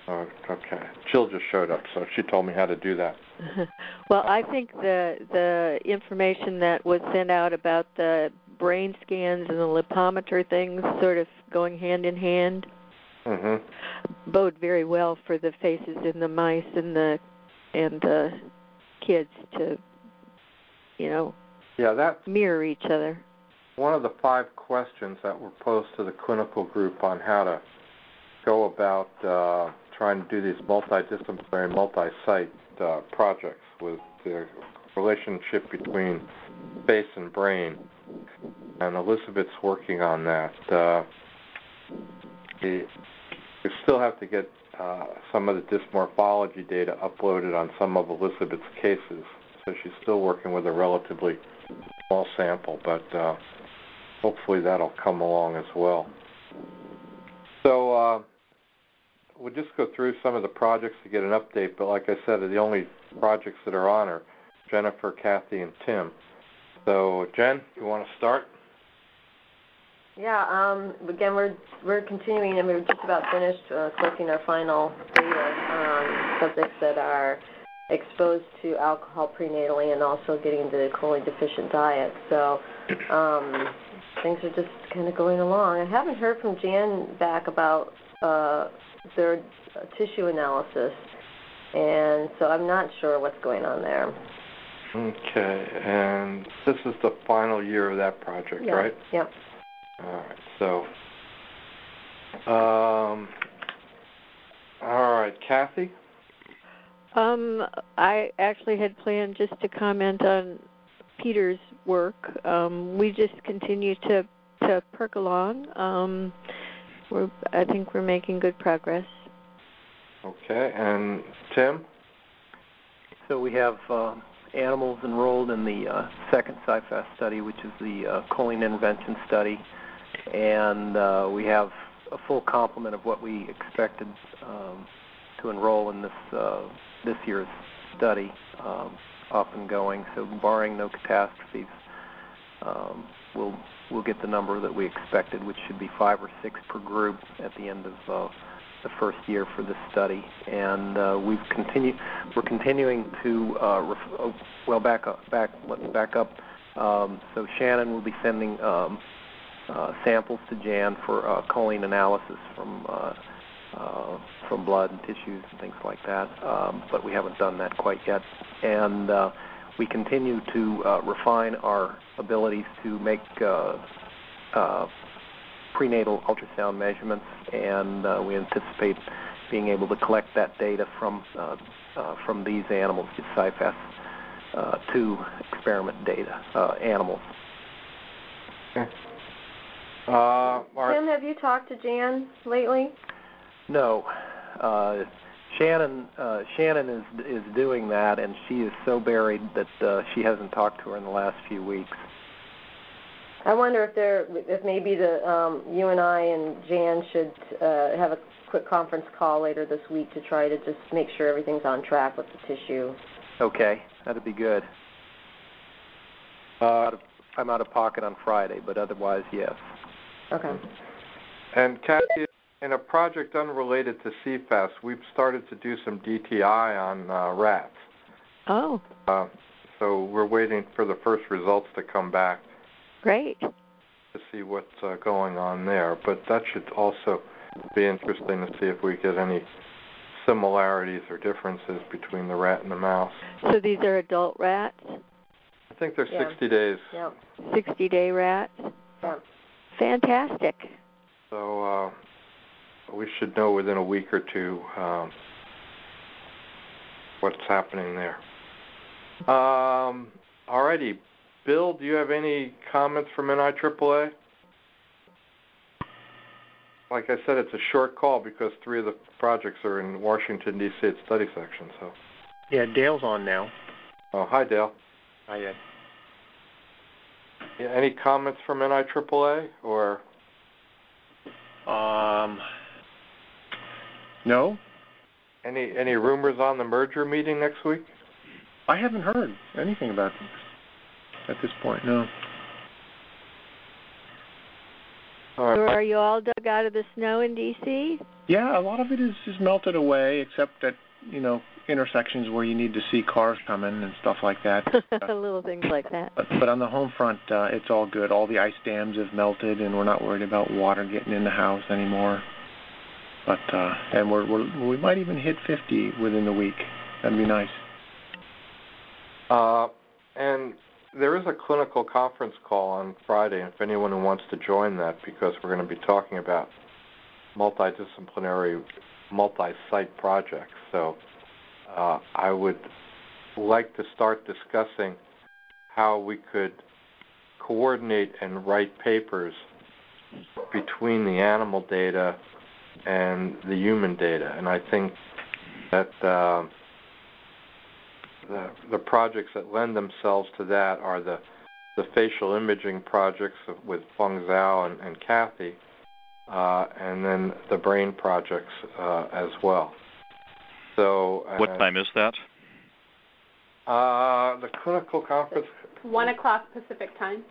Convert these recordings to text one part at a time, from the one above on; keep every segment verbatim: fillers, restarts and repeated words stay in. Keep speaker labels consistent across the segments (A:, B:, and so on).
A: Oh, okay. Jill just showed up, so she told me how to do that.
B: Well, I think the the information that was sent out about the brain scans and the lipometer things sort of going hand in hand
A: Mm-hmm.
B: bode very well for the faces in the mice and the and the kids to, you know,
A: yeah, that's
B: mirror each other.
A: One of the five questions that were posed to the clinical group on how to go about uh, trying to do these multidisciplinary, multi-site uh, projects with the relationship between face and brain. And Elizabeth's working on that. Uh, we still have to get uh, some of the dysmorphology data uploaded on some of Elizabeth's cases. So she's still working with a relatively small sample, but uh, hopefully that'll come along as well. So uh, we'll just go through some of the projects to get an update, but like I said, the only projects that are on are Jennifer, Kathy, and Tim. So Jen, you want to start?
C: Yeah, um, again, we're we're continuing, and we're just about finished uh, collecting our final data on subjects that are exposed to alcohol prenatally and also getting the choline deficient diet. So um, things are just kind of going along. I haven't heard from Jan back about uh, their uh, tissue analysis, and so I'm not sure what's going on there.
A: Okay, and this is the final year of that project,
C: yeah.
A: right?
C: Yep.
A: All right, so, um, all right, Kathy?
B: Um, I actually had planned just to comment on Peter's work. Um, we just continue to, to perk along. Um, we're, I think we're making good progress.
A: Okay, and Tim?
D: So we have uh, animals enrolled in the uh, second SciFast study, which is the uh, choline intervention study, and uh, we have a full complement of what we expected um, to enroll in this uh, this year's study um, up and going. So barring no catastrophes, um, we'll we'll get the number that we expected, which should be five or six per group at the end of uh, the first year for this study. And uh, we've continued. We're continuing to uh, ref- oh, well back up back let's back up. Um, so Shannon will be sending um, uh, samples to Jan for uh, choline analysis from. Uh, Uh, from blood and tissues and things like that, um, but we haven't done that quite yet. And uh, we continue to uh, refine our abilities to make uh, uh, prenatal ultrasound measurements, and uh, we anticipate being able to collect that data from uh, uh, from these animals, the SciFast uh, two experiment data uh, animals.
A: Okay. Uh,
C: Tim, have you talked to Jan lately?
D: No, uh, Shannon. Uh, Shannon is is doing that, and she is so buried that uh, she hasn't talked to her in the last few weeks.
C: I wonder if there, if maybe the um, you and I and Jan should uh, have a quick conference call later this week to try to just make sure everything's on track with the tissue.
D: Okay, that'd be good.
A: Uh,
D: out of, I'm out of pocket on Friday, but otherwise, yes.
C: Okay.
A: And Kathy, in a project unrelated to C FAS, we've started to do some D T I on uh, rats.
B: Oh.
A: Uh, so we're waiting for the first results to come back.
B: Great.
A: To see what's uh, going on there. But that should also be interesting to see if we get any similarities or differences between the rat and the mouse.
B: So these are adult rats?
A: I think they're
C: yeah.
A: sixty days.
C: Yeah.
B: sixty-day rats?
C: Yeah.
B: Fantastic.
A: So uh, we should know within a week or two um, what's happening there. Um, all righty. Bill, do you have any comments from N I triple A? Like I said, it's a short call because three of the projects are in Washington, D C at study section. So.
E: Yeah, Dale's on now.
A: Oh, hi, Dale.
E: Hi, Ed.
A: Yeah, any comments from N I triple A or?
E: Um, no.
A: Any any rumors on the merger meeting next week?
E: I haven't heard anything about this at this point, no.
A: All right.
B: So are you all dug out of the snow in D C?
E: Yeah, a lot of it is, is melted away, except at, you know, intersections where you need to see cars coming and stuff like that.
B: Little things like that.
E: But, but on the home front, uh, it's all good. All the ice dams have melted, and we're not worried about water getting in the house anymore. But uh, and we're, we're we might even hit fifty within the week. That'd be nice.
A: Uh, and there is a clinical conference call on Friday, if anyone who wants to join that, because we're going to be talking about multidisciplinary, multi-site projects. So uh, I would like to start discussing how we could coordinate and write papers between the animal data and the human data. And I think that uh, the, the projects that lend themselves to that are the, the facial imaging projects with Feng Zhao and, and Kathy, uh, and then the brain projects uh, as well. So, uh,
F: what time is that?
A: Uh, the clinical conference.
G: One o'clock Pacific time.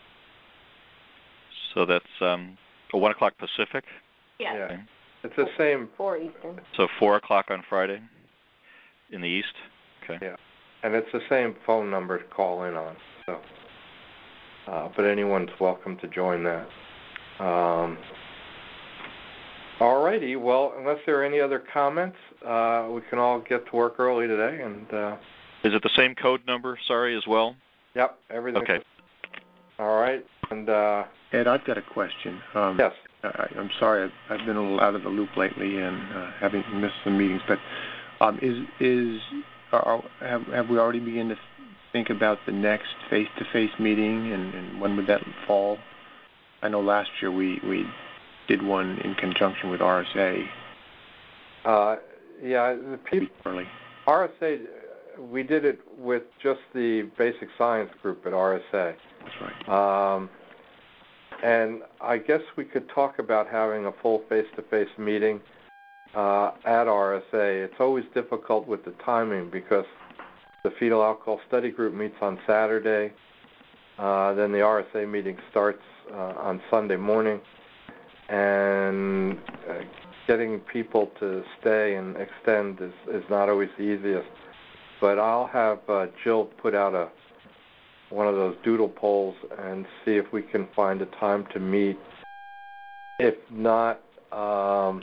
F: So that's um, oh, one o'clock Pacific.
G: Yes.
A: Yeah.
F: Okay.
A: It's the same.
C: Four Eastern.
F: So four o'clock on Friday in the East. Okay.
A: Yeah, and it's the same phone number to call in on. So, uh, but anyone's welcome to join that. Um, all righty. Well, unless there are any other comments, uh, we can all get to work early today. And uh,
F: is it the same code number? Sorry, as well.
A: Yep. Everything.
F: Okay.
A: All right. And uh,
E: Ed, I've got a question. Um,
A: yes.
E: I, I'm sorry, I've, I've been a little out of the loop lately and uh, having missed some meetings. But um, is is are, have have we already begun to think about the next face-to-face meeting, and, and when would that fall? I know last year we, we did one in conjunction with R S A.
A: Uh, yeah, the people,
E: early.
A: R S A, we did it with just the basic science group at R S A.
E: That's right.
A: Um, And I guess we could talk about having a full face-to-face meeting uh, at R S A. It's always difficult with the timing because the fetal alcohol study group meets on Saturday. Uh, then the R S A meeting starts uh, on Sunday morning. And uh, getting people to stay and extend is, is not always the easiest. But I'll have uh, Jill put out a one of those doodle polls and see if we can find a time to meet. If not, um,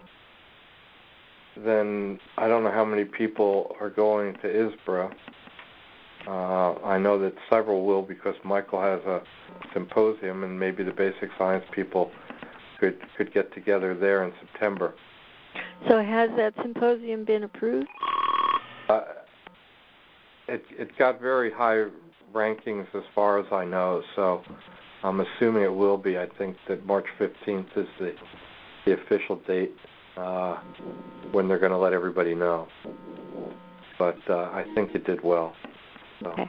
A: then I don't know how many people are going to I S B R A. Uh, I know that several will because Michael has a symposium, and maybe the basic science people could could get together there in September.
B: So has that symposium been approved?
A: Uh, it it got very high rankings as far as I know, so I'm assuming it will be. I think that March fifteenth is the the official date uh, when they're going to let everybody know. But uh, I think it did well. So
B: Okay.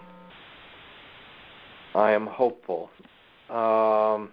A: I am hopeful. Um,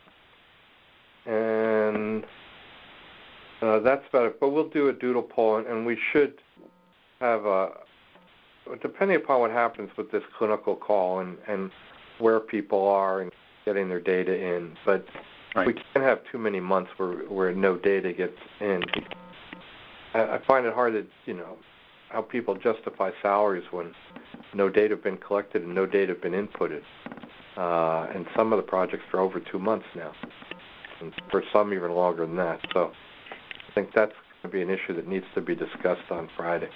A: and uh, that's about it. But we'll do a doodle poll, and, and we should have a depending upon what happens with this clinical call and, and where people are and getting their data in. But
E: right.
A: we can't have too many months where where no data gets in. I, I find it hard to, you know, how people justify salaries when no data have been collected and no data have been inputted. Uh, and some of the projects are over two months now, and for some even longer than that. So I think that's going to be an issue that needs to be discussed on Friday.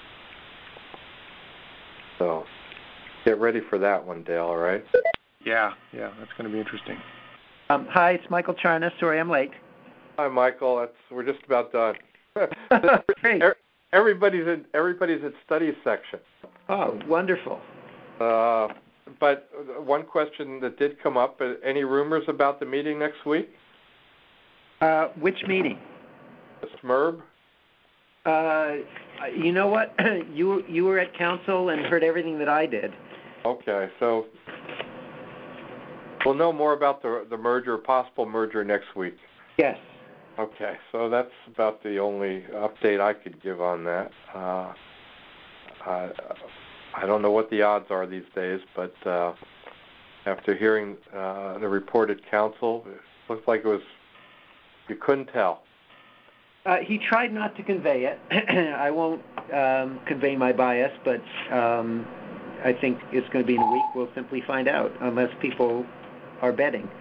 A: So get ready for that one, Dale, all right?
E: Yeah, yeah, that's going to be interesting.
H: Um, hi, it's Michael Charna. Sorry I'm late.
A: Hi, Michael. That's, we're just about done.
H: Great.
A: Everybody's in everybody's at studies section.
H: Oh, wonderful.
A: Uh, but one question that did come up, uh, any rumors about the meeting next week?
H: Uh, which meeting?
A: The S M R B?
H: Uh, you know what? you you were at council and heard everything that I did.
A: Okay, so we'll know more about the the merger, possible merger next week.
H: Yes.
A: Okay, so that's about the only update I could give on that. Uh, I, I don't know what the odds are these days, but uh, after hearing uh, the report at council, it looked like it was, you couldn't tell.
H: Uh, he tried not to convey it. I won't um, convey my bias, but um, I think it's going to be in a week. We'll simply find out, unless people are betting.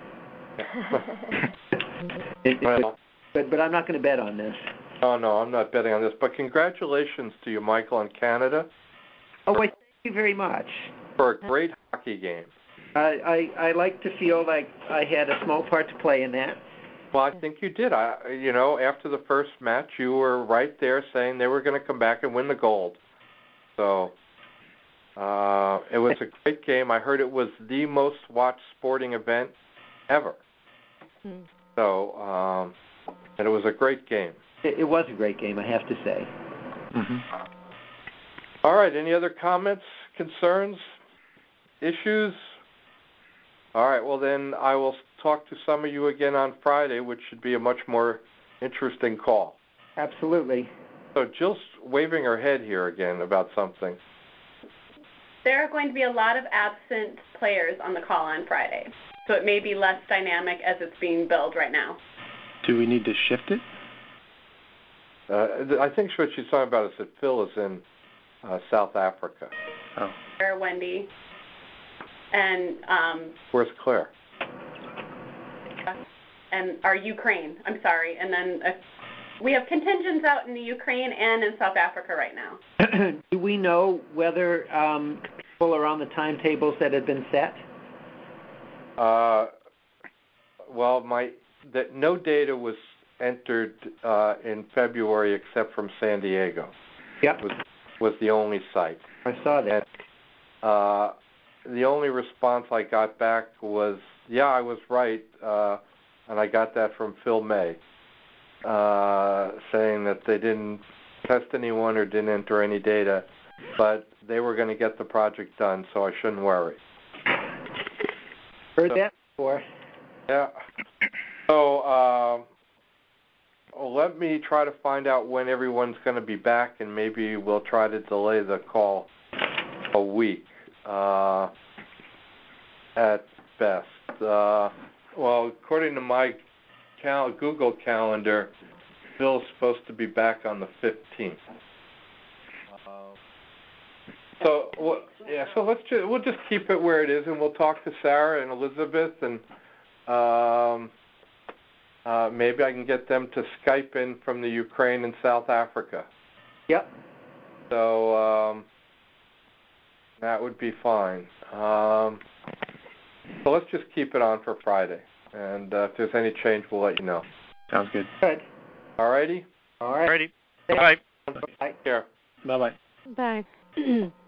H: it,
A: well,
H: but but I'm not going to bet on this.
A: Oh no, I'm not betting on this. But congratulations to you, Michael, and Canada.
H: Oh, well, thank you very much
A: for a great hockey game.
H: I, I I like to feel like I had a small part to play in that.
A: Well, I think you did. I, you know, after the first match, you were right there saying they were going to come back and win the gold. So uh, it was a great game. I heard it was the most watched sporting event ever. Mm. So, um, and it was a great game.
H: It, it was a great game, I have to say.
A: Mm-hmm. All right. Any other comments, concerns, issues? All right. Well, then I will talk to some of you again on Friday, which should be a much more interesting call.
H: Absolutely.
A: So Jill's waving her head here again about something.
G: There are going to be a lot of absent players on the call on Friday, so it may be less dynamic as it's being billed right now.
E: Do we need to shift it?
A: Uh, I think what she's talking about is that Phil is in uh, South Africa.
E: Oh.
G: Claire, Wendy, and um,
A: where's Claire?
G: And our Ukraine. I'm sorry, and then uh, we have contingents out in the Ukraine and in South Africa right now.
H: Do we know whether um, people are on the timetables that had been set?
A: Uh, well, my that no data was entered uh, in February except from San Diego.
H: Yep.
A: Was, was the only site.
H: I saw that.
A: And, uh, the only response I got back was, yeah, I was right, uh, and I got that from Phil May, uh, saying that they didn't test anyone or didn't enter any data, but they were going to get the project done, so I shouldn't worry.
H: Heard
A: so,
H: that before.
A: Yeah. So uh, well, let me try to find out when everyone's going to be back, and maybe we'll try to delay the call a week uh, at best. Uh, well, according to my cal- Google calendar, Phil's supposed to be back on the fifteenth. Uh, so well, yeah, so let's just we'll just keep it where it is, and we'll talk to Sarah and Elizabeth, and um, uh, maybe I can get them to Skype in from the Ukraine and South Africa.
H: Yep.
A: So um, that would be fine. Um, so let's just keep it on for Friday, and uh, if there's any change, we'll let you know.
E: Sounds good.
H: Good.
A: All righty?
H: All right.
F: Alrighty. Bye-bye.
A: Take care.
E: Bye-bye.
B: Bye.